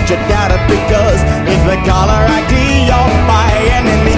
you doubt it, because it's the caller ID you're buying in the